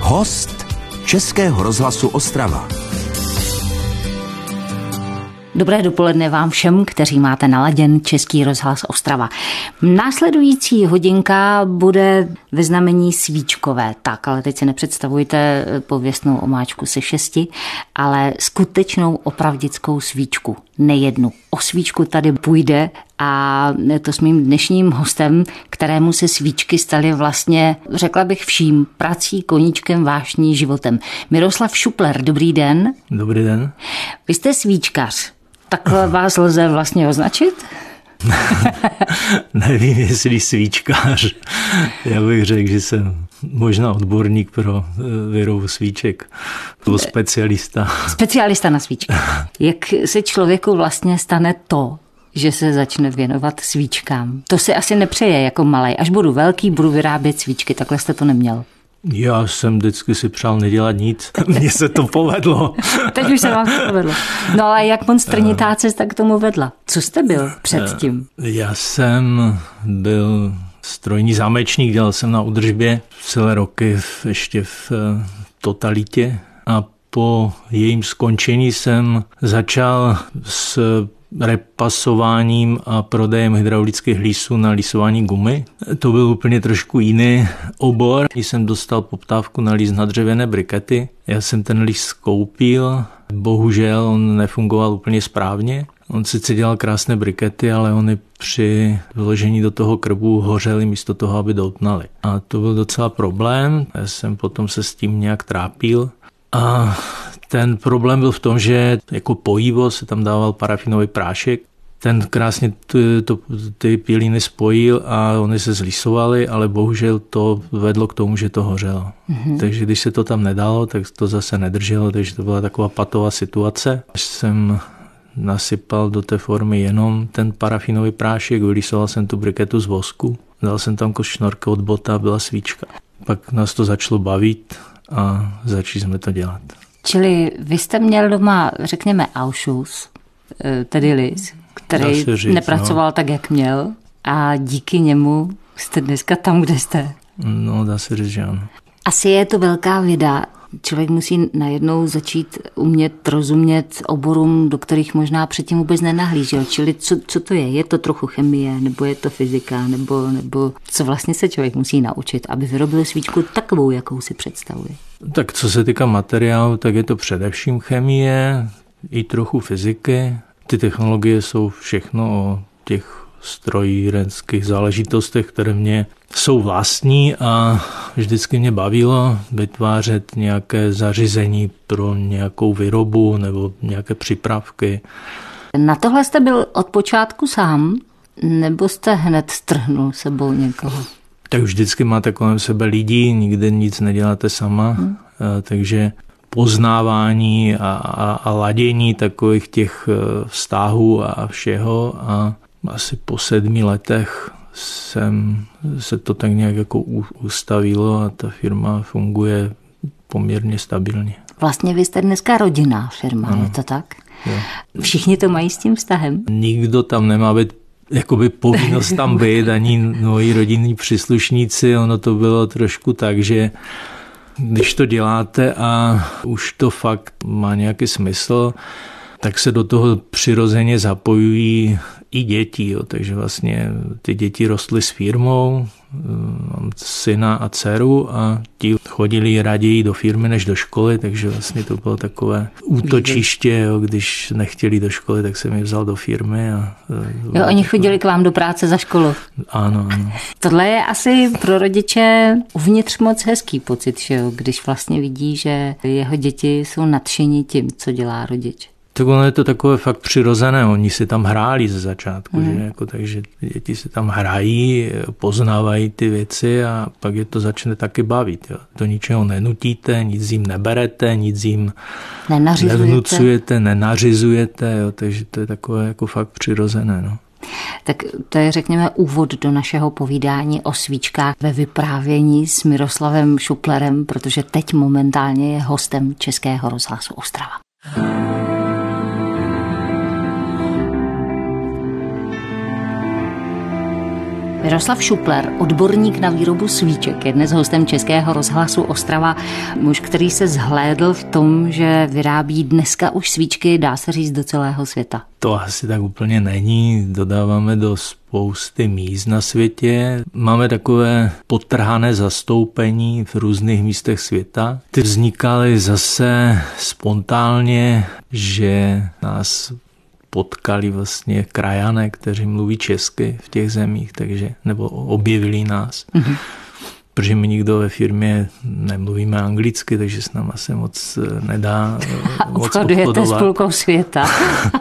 Host Českého rozhlasu Ostrava. Dobré dopoledne vám všem, kteří máte naladěn Český rozhlas Ostrava. Následující hodinka bude ve znamení svíčkové. Tak, ale teď si nepředstavujte pověstnou omáčku se 6, ale skutečnou opravdickou svíčku. Nejednu. O svíčku tady půjde a to s mým dnešním hostem, kterému se svíčky staly vlastně, řekla bych vším, prací, koníčkem, vášní, životem. Miroslav Šupler, dobrý den. Dobrý den. Vy jste svíčkař. Takhle vás lze vlastně označit? Nevím, jestli svíčkář. Já bych řekl, že jsem možná odborník pro výrobu svíček. Byl specialista. Specialista na svíčky. Jak se člověku vlastně stane to, že se začne věnovat svíčkám? To si asi nepřeje jako malej. Až budu velký, budu vyrábět svíčky. Takhle jste to neměl. Já jsem vždycky si přál nedělat nic. Mně se to povedlo. Teď už se vám to povedlo. No ale jak monstrnitá cesta k tomu vedla? Co jste byl předtím? Já jsem byl strojní zámečník, dělal jsem na údržbě celé roky ještě v totalitě a po jejím skončení jsem začal s repasováním a prodejem hydraulických lísů na lísování gumy. To byl úplně trošku jiný obor. Když jsem dostal poptávku na lís na dřevěné brikety, já jsem ten lís koupil, bohužel on nefungoval úplně správně. On sice dělal krásné brikety, ale ony při vložení do toho krbu hořely místo toho, aby doutnaly. A to byl docela problém. Já jsem potom se s tím nějak trápil. A ten problém byl v tom, že jako pojivo se tam dával parafinový prášek. Ten krásně ty pělíny spojil a oni se zlisovaly, ale bohužel to vedlo k tomu, že to hořelo. Mm-hmm. Takže když se to tam nedalo, tak to zase nedrželo, takže to byla taková patová situace. Až jsem nasypal do té formy jenom ten parafinový prášek, vylisoval jsem tu briketu z vosku, dal jsem tam kus šnorka od bota a byla svíčka. Pak nás to začalo bavit a začali jsme to dělat. Čili vy jste měl doma, řekněme, Ausschuss, tedy lis, který nepracoval tak, jak měl a díky němu jste dneska tam, kde jste. No, dá se říct, že ano. Asi je to velká věda. Člověk musí najednou začít umět rozumět oborům, do kterých možná předtím vůbec nenahlížel. Čili co to je? Je to trochu chemie, nebo je to fyzika, nebo co vlastně se člověk musí naučit, aby vyrobil svíčku takovou, jakou si představuje? Tak co se týká materiálu, tak je to především chemie, i trochu fyziky. Ty technologie jsou všechno o těch strojírenských záležitostech, které mě jsou vlastní a vždycky mě bavilo vytvářet nějaké zařízení pro nějakou výrobu nebo nějaké přípravky. Na tohle jste byl od počátku sám, nebo jste hned strhnul sebou někoho? Tak vždycky máte kolem sebe lidi, nikde nic neděláte sama, takže poznávání a ladění takových těch vztahů a všeho a asi po 7 letech se to tak nějak jako ustavilo a ta firma funguje poměrně stabilně. Vlastně vy jste dneska rodinná firma, ano. Je to tak? Jo. Všichni to mají s tím vztahem? Nikdo tam nemá být jakoby povinnost tam být, ani moji rodinní příslušníci, ono to bylo trošku tak, že když to děláte a už to fakt má nějaký smysl, tak se do toho přirozeně zapojují i děti. Jo. Takže vlastně ty děti rostly s firmou, mám syna a dceru a ti chodili raději do firmy než do školy, takže vlastně to bylo takové útočiště, jo. Když nechtěli do školy, tak jsem je vzal do firmy. Jo, oni chodili k vám do práce za školu. Ano. Tohle je asi pro rodiče uvnitř moc hezký pocit, že jo, když vlastně vidí, že jeho děti jsou nadšení tím, co dělá rodič. Tak ono je to takové fakt přirozené, oni si tam hráli ze začátku, že? Jako, takže děti si tam hrají, poznávají ty věci a pak je to začne taky bavit. Jo. Do ničeho nenutíte, nic jim neberete, nic jim nevnucujete, nenařizujete, jo, takže to je takové jako fakt přirozené. No. Tak to je, řekněme, úvod do našeho povídání o svíčkách ve vyprávění s Miroslavem Šuplerem, protože teď momentálně je hostem Českého rozhlasu Ostrava. Miroslav Šupler, odborník na výrobu svíček, je dnes hostem Českého rozhlasu Ostrava. Muž, který se zhlédl v tom, že vyrábí dneska už svíčky, dá se říct, do celého světa. To asi tak úplně není. Dodáváme do spousty míst na světě. Máme takové podtrhané zastoupení v různých místech světa. Ty vznikaly zase spontánně, že nás potkali vlastně krajané, kteří mluví česky v těch zemích, takže nebo objevili nás. Protože my nikdo ve firmě nemluvíme anglicky, takže se nám asi moc nedá moc obchodujete s půlkou světa.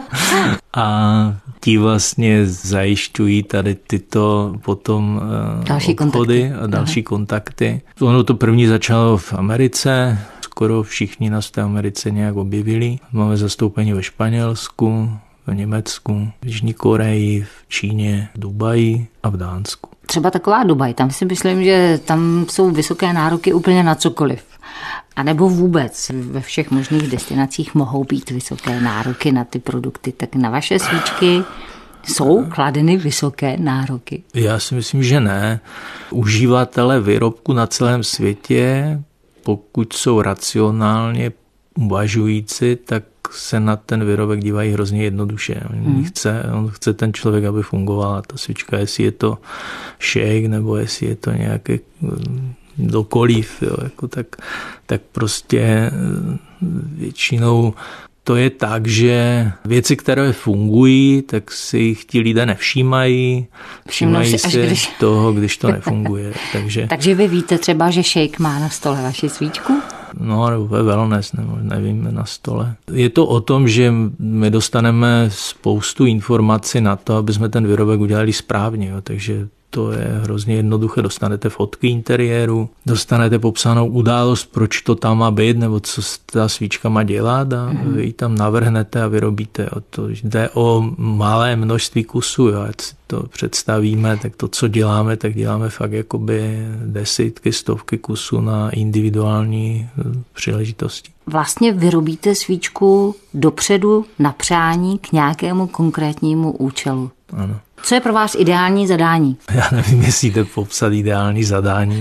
A ti vlastně zajišťují tady tyto potom další obchody kontakty. A další kontakty. Ono to první začalo v Americe, skoro všichni nás v té Americe nějak objevili. Máme zastoupení ve Španělsku, v Německu, v Jižní Koreji, v Číně, v Dubaji a v Dánsku. Třeba taková Dubaj, tam si myslím, že tam jsou vysoké nároky úplně na cokoliv. A nebo vůbec ve všech možných destinacích mohou být vysoké nároky na ty produkty. Tak na vaše svíčky jsou kladeny vysoké nároky? Já si myslím, že ne. Uživatelé výrobku na celém světě, pokud jsou racionálně uvažující, tak se na ten výrobek dívají hrozně jednoduše. On chce ten člověk, aby fungovala ta svíčka, jestli je to shake, nebo jestli je to nějaké dokoliv, jo, jako tak prostě většinou to je tak, že věci, které fungují, tak si jich ti lidé nevšímají. Všímají si toho, když to nefunguje. Takže vy víte třeba, že shake má na stole vaši svíčku? No, nebo ve wellness, nebo nevím, na stole. Je to o tom, že my dostaneme spoustu informací na to, aby jsme ten výrobek udělali správně. Jo. Takže to je hrozně jednoduché. Dostanete fotky interiéru, dostanete popsanou událost, proč to tam má být, nebo co ta svíčka má dělat a vy ji tam navrhnete a vyrobíte. To jde o malé množství kusů. Jo. Ať si to představíme, tak to, co děláme, tak děláme fakt jakoby desítky, stovky kusů na individuální příležitosti. Vlastně vyrobíte svíčku dopředu na přání k nějakému konkrétnímu účelu. Ano. Co je pro vás ideální zadání? Já nevím, jestli jde popsat ideální zadání.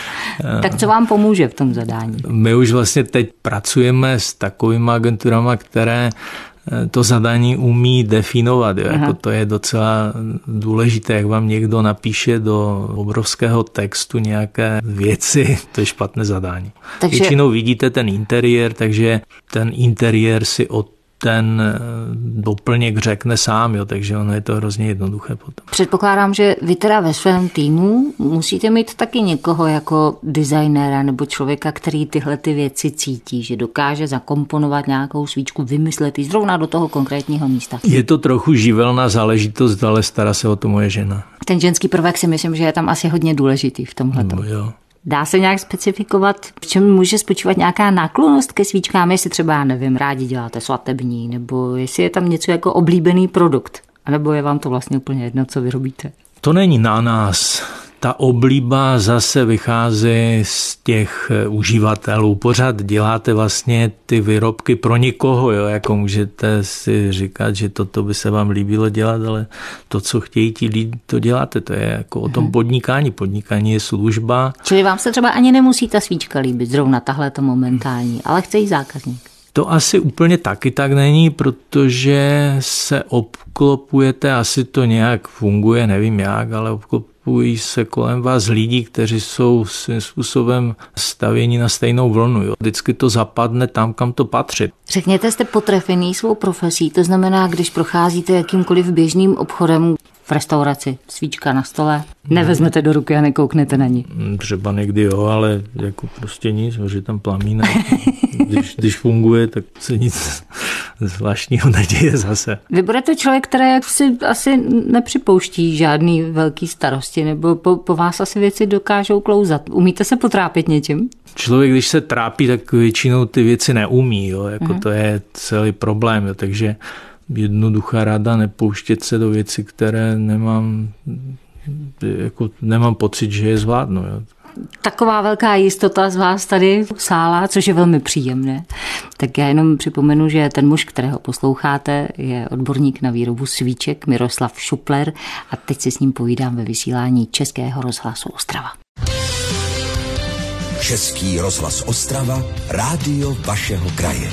Tak co vám pomůže v tom zadání? My už vlastně teď pracujeme s takovými agenturami, které to zadání umí definovat. Jo. Jako to je docela důležité, jak vám někdo napíše do obrovského textu nějaké věci, to je špatné zadání. Takže většinou vidíte ten interiér, takže ten interiér si ten doplněk řekne sám, jo, takže ono je to hrozně jednoduché potom. Předpokládám, že vy teda ve svém týmu musíte mít taky někoho jako designéra nebo člověka, který tyhle ty věci cítí, že dokáže zakomponovat nějakou svíčku, vymyslet ji zrovna do toho konkrétního místa. Je to trochu živelná záležitost, ale stará se o to moje žena. Ten ženský prvek si myslím, že je tam asi hodně důležitý v tomhletom. No, jo. Dá se nějak specifikovat, v čem může spočívat nějaká náklonnost ke svíčkám, jestli třeba, já nevím, rádi děláte svatební, nebo jestli je tam něco jako oblíbený produkt, anebo je vám to vlastně úplně jedno, co vyrobíte? To není na nás. Ta oblíba zase vychází z těch uživatelů. Pořád děláte vlastně ty výrobky pro někoho, jo? Jako můžete si říkat, že toto by se vám líbilo dělat, ale to, co chtějí ti lidi, to děláte. To je jako o tom podnikání. Podnikání je služba. Čili vám se třeba ani nemusí ta svíčka líbit, zrovna tahle to momentální, ale chce jí zákazník. To asi úplně taky tak není, protože se obklopujete, asi to nějak funguje, nevím jak, ale obklopují se kolem vás lidi, kteří jsou svým způsobem stavěni na stejnou vlnu. Jo. Vždycky to zapadne tam, kam to patří. Řekněte, jste potrefený svou profesí, to znamená, když procházíte jakýmkoliv běžným obchodem v restauraci, svíčka na stole, nevezmete do ruky a nekouknete na ní. Třeba někdy jo, ale jako prostě nic, že tam plamíne. Když funguje, tak se nic zvláštního neděje zase. Vy budete člověk, který si asi nepřipouští žádný velký starosti, nebo po vás asi věci dokážou klouzat. Umíte se potrápit něčím? Člověk, když se trápí, tak většinou ty věci neumí, jo, jako to je celý problém, jo, takže jednoduchá rada nepouštět se do věci, které nemám pocit, že je zvládnu. Jo. Taková velká jistota z vás tady sála, což je velmi příjemné. Tak já jenom připomenu, že ten muž, kterého posloucháte, je odborník na výrobu svíček Miroslav Šupler a teď si s ním povídám ve vysílání Českého rozhlasu Ostrava. Český rozhlas Ostrava, rádio vašeho kraje.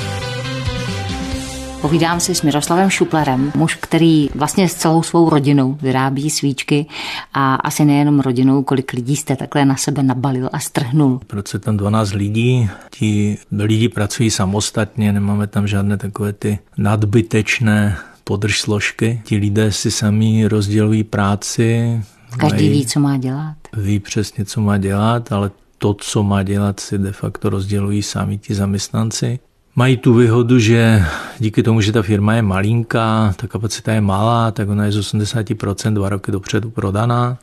Povídám si s Miroslavem Šuplerem, muž, který vlastně s celou svou rodinou vyrábí svíčky a asi nejenom rodinou, kolik lidí jste takhle na sebe nabalil a strhnul. Proč je tam 12 lidí, ti lidi pracují samostatně, nemáme tam žádné takové ty nadbytečné podržsložky. Ti lidé si sami rozdělují práci. Každý ví, co má dělat. Ví přesně, co má dělat, ale to, co má dělat, si de facto rozdělují sami ti zaměstnanci. Mají tu výhodu, že díky tomu, že ta firma je malinká, ta kapacita je malá, tak ona je z 80% 2 roky dopředu prodaná.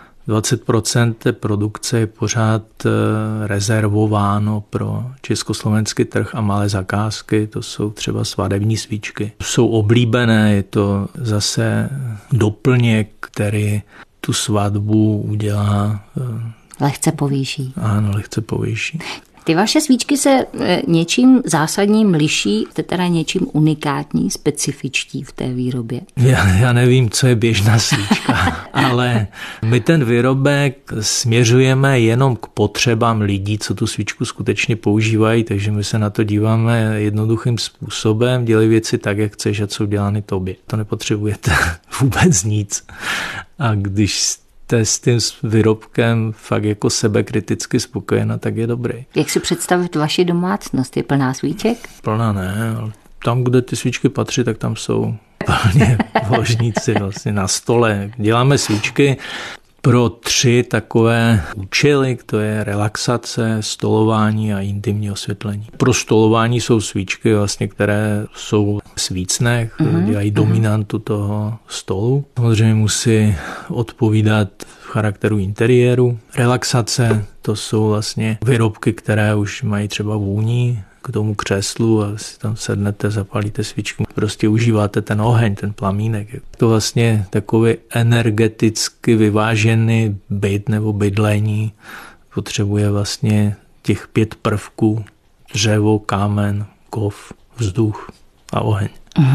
20% té produkce je pořád rezervováno pro československý trh a malé zakázky, to jsou třeba svadební svíčky. Jsou oblíbené, je to zase doplněk, který tu svatbu udělá. Lehce povýší. Ano, lehce povýší. Ty vaše svíčky se něčím zásadním liší, jste teda něčím unikátní, specifičtí v té výrobě? Já nevím, co je běžná svíčka, ale my ten výrobek směřujeme jenom k potřebám lidí, co tu svíčku skutečně používají, takže my se na to díváme jednoduchým způsobem, dělej věci tak, jak chceš a jsou dělány tobě. To nepotřebujete vůbec nic. A když s tím výrobkem fakt jako sebekriticky spokojena, tak je dobrý. Jak si představit vaši domácnost? Je plná svíček? Plná ne, ale tam, kde ty svíčky patří, tak tam jsou plně ložníci vlastně na stole. Děláme svíčky pro 3 takové účely, to je relaxace, stolování a intimní osvětlení. Pro stolování jsou svíčky, vlastně, které jsou svícné, dělají dominantu toho stolu. Samozřejmě musí odpovídat charakteru interiéru. Relaxace, to jsou vlastně výrobky, které už mají třeba vůni k tomu křeslu a si tam sednete, zapálíte svíčku. Prostě užíváte ten oheň, ten plamínek. To vlastně takový energeticky vyvážený byt nebo bydlení potřebuje vlastně těch 5 prvků: dřevo, kámen, kov, vzduch a oheň.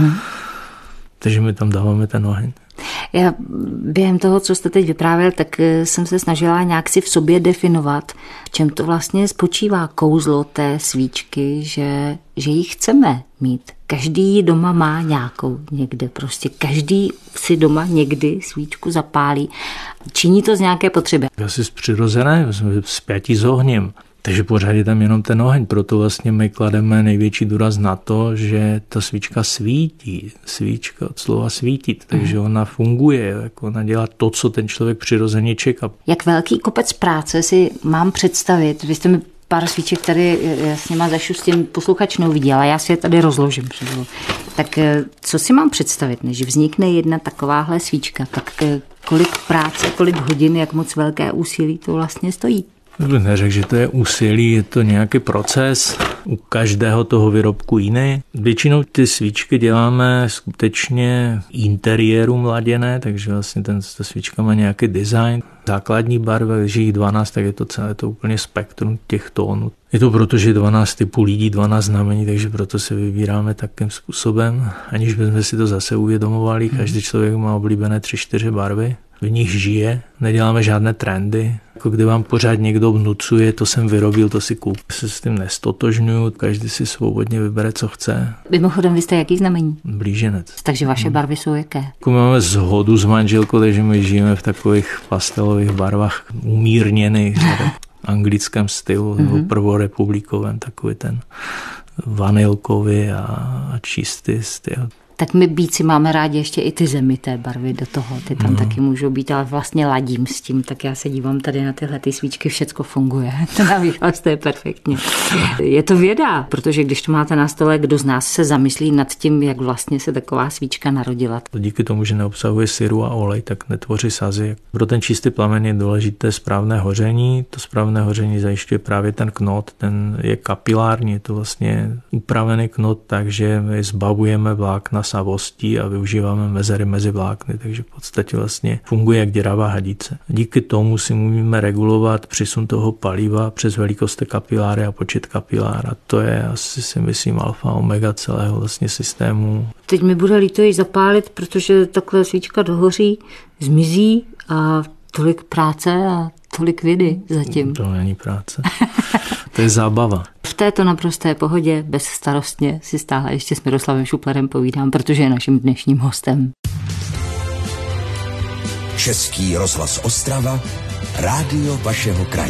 Takže my tam dáváme ten oheň. Já během toho, co jste teď vyprávěl, tak jsem se snažila nějak si v sobě definovat, v čem to vlastně spočívá kouzlo té svíčky, že ji chceme mít. Každý doma má nějakou někde, prostě každý si doma někdy svíčku zapálí. Činí to z nějaké potřeby. Asi z přirozené, spjatí s ohněm. Takže pořád je tam jenom ten oheň, proto vlastně my klademe největší důraz na to, že ta svíčka svítí. Svíčka od slova svítit, takže ona funguje, jako ona dělá to, co ten člověk přirozeně čeká. Jak velký kopec práce si mám představit? Vy jste mi pár svíček tady, já s nima zašustím, posluchač neuvidí, ale já si je tady rozložím. Tak co si mám představit, než vznikne jedna takováhle svíčka, tak kolik práce, kolik hodin, jak moc velké úsilí to vlastně stojí? Neřekl, že to je úsilí, je to nějaký proces, u každého toho výrobku jiný. Většinou ty svíčky děláme skutečně interiéru mladěné, takže vlastně ta svíčka má nějaký design. Základní barva, když jich 12, tak je to celé to úplně spektrum těch tónů. Je to proto, že 12 typů lidí, 12 znamení, takže proto se vybíráme takým způsobem, aniž bychom si to zase uvědomovali. Každý člověk má oblíbené 3-4 barvy, v nich žije, neděláme žádné trendy. Jako kdy vám pořád někdo vnucuje, to jsem vyrobil, to si kup. Se s tím nestotožňuju, každý si svobodně vybere, co chce. Mimochodem, vy jste jaký znamení? Blíženec. Takže vaše barvy jsou jaké? Jako máme shodu s manželkou, takže my žijeme v takových pastelových barvách umírněných, v anglickém stylu, nebo prvorepublikovém, takový ten vanilkový a čistý styl. Tak my bíci máme rádi ještě i ty zemité barvy do toho, ty tam taky můžou být, ale vlastně ladím s tím, tak já se dívám tady na tyhle ty svíčky, všecko funguje, to na východ, to je perfektně. Je to věda, protože když to máte na stole, kdo z nás se zamyslí nad tím, jak vlastně se taková svíčka narodila. Díky tomu, že neobsahuje syru a olej, tak netvoří sazy. Pro ten čistý plamen je důležité správné hoření, to správné hoření zajišťuje právě ten knot, ten je kapilární, je to vlastně upravený knot, takže my zbavujeme vlákna nasavostí a využíváme mezery mezi vlákny, takže v podstatě vlastně funguje jak děravá hadice. Díky tomu si můžeme regulovat přesun toho paliva přes velikost kapiláry a počet kapilár. A to je asi si myslím alfa omega celého vlastně systému. Teď mi bude líto ji zapálit, protože takhle svíčka dohoří, zmizí a tolik práce a tolik vědy zatím. To není práce. To je zábava. V této naprosté pohodě, bezstarostně si stále ještě s Miroslavem Šuplerem povídám, protože je naším dnešním hostem. Český rozhlas Ostrava, rádio vašeho kraje.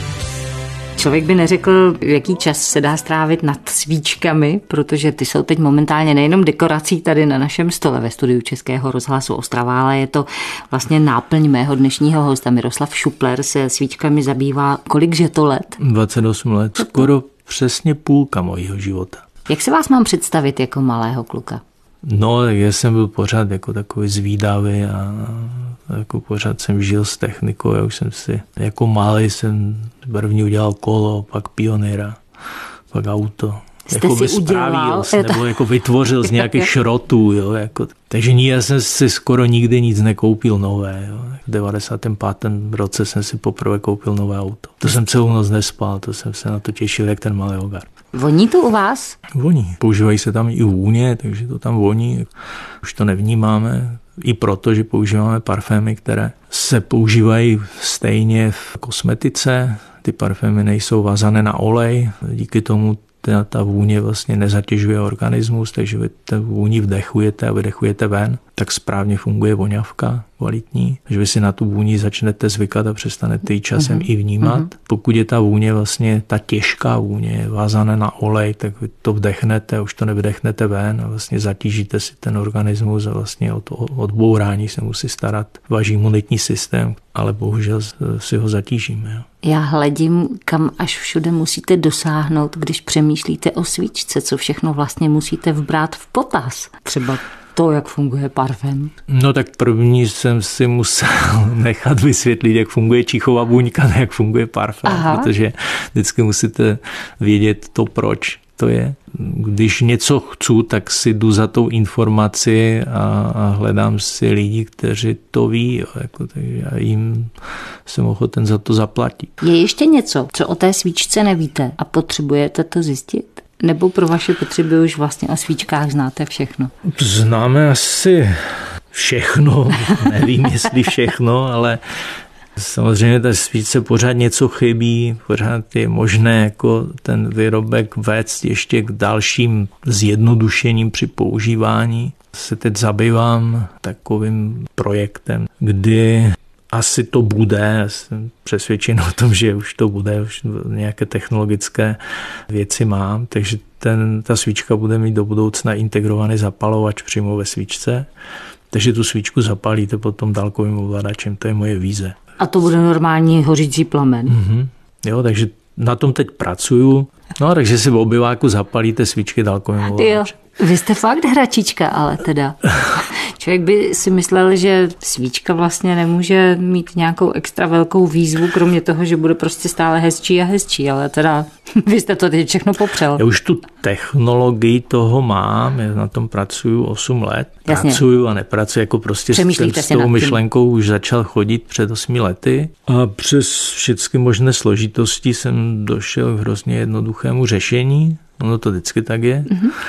Člověk by neřekl, jaký čas se dá strávit nad svíčkami, protože ty jsou teď momentálně nejenom dekorací tady na našem stole ve studiu Českého rozhlasu Ostrava, ale je to vlastně náplň mého dnešního hosta. Miroslav Šupler se svíčkami zabývá kolikže to let? 28 let, skoro přesně půlka mojího života. Jak se vás mám představit jako malého kluka? No, tak já jsem byl pořád jako takový zvídavý a jako pořád jsem žil s technikou. Já už jsem si, jako malý jsem první udělal kolo, pak pionýra, pak auto. Jste jako si udělal? Nebo jako vytvořil z nějakých šrotů. Jo, jako. Takže já jsem si skoro nikdy nic nekoupil nové. Jo. V 95. roce jsem si poprvé koupil nové auto. To jsem celou noc nespal, to jsem se na to těšil, jak ten malý hogar. Voní to u vás? Voní. Používají se tam i vůně, takže to tam voní. Už to nevnímáme. I proto, že používáme parfémy, které se používají stejně v kosmetice. Ty parfémy nejsou vázané na olej. Díky tomu ta vůně vlastně nezatěžuje organismus, takže vy ten vůni vdechujete a vydechujete ven, tak správně funguje voňavka kvalitní, že vy si na tu vůni začnete zvykat a přestanete ji časem i vnímat. Pokud je ta vůně vlastně ta těžká vůně vázaná na olej, tak vy to vdechnete, už to nevydechnete ven a vlastně zatížíte si ten organismus a vlastně od odbourání se musí starat váš imunitní systém, ale bohužel si ho zatížíme. Jo. Já hledím, kam až všude musíte dosáhnout, když přemýšlíte o svíčce, co všechno vlastně musíte vbrát v potaz. Třeba to, jak funguje parfém. No tak první jsem si musel nechat vysvětlit, jak funguje čichová buňka, ne jak funguje parfém, protože vždycky musíte vědět to, proč to je. Když něco chci, tak si jdu za tou informaci a hledám si lidi, kteří to ví. Jo, jako, takže já jim jsem ochoten za to zaplatit. Je ještě něco, co o té svíčce nevíte a potřebujete to zjistit? Nebo pro vaše potřeby už vlastně o svíčkách znáte všechno? Známe asi všechno, nevím, jestli všechno, ale samozřejmě ta svíčce pořád něco chybí, pořád je možné jako ten výrobek vést ještě k dalším zjednodušením při používání. Se teď zabývám takovým projektem, kdy asi to bude, jsem přesvědčen o tom, že už to bude, už nějaké technologické věci mám, takže ta svíčka bude mít do budoucna integrovaný zapalovač přímo ve svíčce, takže tu svíčku zapálíte potom dálkovým ovladačem, to je moje vize. A to bude normální hořící plamen. Jo, takže na tom teď pracuju. No, takže si v obyváku zapalíte svíčky dálkovým ovladačem. Vy jste fakt hračička, ale teda. Člověk by si myslel, že svíčka vlastně nemůže mít nějakou extra velkou výzvu, kromě toho, že bude prostě stále hezčí a hezčí, ale teda vy jste to teď všechno popřel. Já už tu technologii toho mám, já na tom pracuju 8 let. Jasně. Pracuju a nepracuju, jako prostě jsem s tou myšlenkou už začal chodit před 8 lety a přes všechny možné složitosti jsem došel k hrozně jednoduchému řešení, ono to vždycky tak je.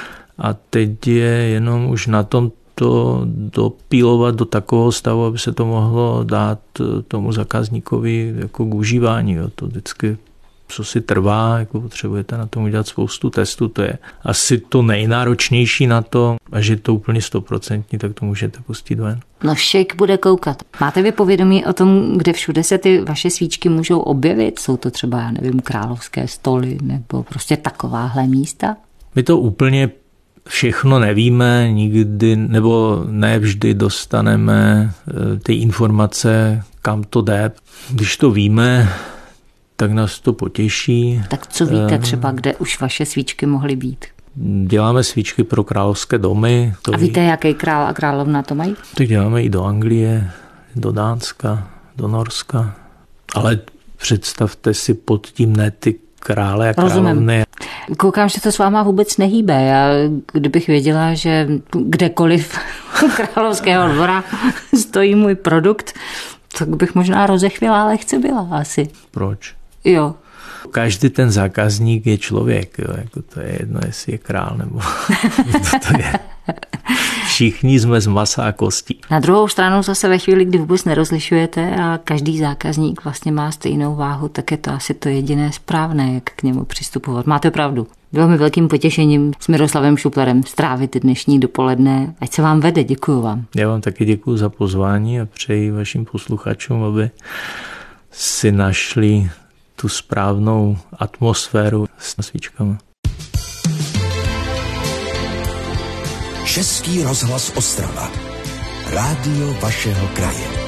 A teď je jenom už na tom to dopílovat do takového stavu, aby se to mohlo dát tomu zákazníkovi jako k užívání. Jo. To vždycky, co si trvá, jako potřebujete na tom udělat spoustu testů, to je asi to nejnáročnější na to, a že je to úplně 100%, tak to můžete pustit ven. No šejk bude koukat. Máte vy povědomí o tom, kde všude se ty vaše svíčky můžou objevit? Jsou to třeba, já nevím, Královské stoly nebo prostě takováhle místa? My to úplně všechno nevíme nikdy, nebo ne vždy dostaneme ty informace, kam to jde. Když to víme, tak nás to potěší. Tak co víte třeba, kde už vaše svíčky mohly být? Děláme svíčky pro královské domy. A víte, jaký král a královna to mají? Tak děláme i do Anglie, do Dánska, do Norska. Ale představte si pod tím ne ty krále a královny. Koukám, že to s váma vůbec nehýbe. Já, kdybych věděla, že kdekoliv u Královského dvora stojí můj produkt, tak bych možná rozechvěla, ale chce byla asi. Proč? Jo. Každý ten zákazník je člověk, jo. Jako to je jedno, jestli je král nebo to je. Všichni jsme z masa a kostí. Na druhou stranu zase ve chvíli, kdy vůbec nerozlišujete a každý zákazník vlastně má stejnou váhu, tak je to asi to jediné správné, jak k němu přistupovat. Máte pravdu. Bylo mi velkým potěšením s Miroslavem Šuplerem strávit dnešní dopoledne. Ať se vám vede, děkuju vám. Já vám taky děkuju za pozvání a přeji vašim posluchačům, aby si našli tu správnou atmosféru s svíčkami. Český rozhlas Ostrava. Rádio vašeho kraje.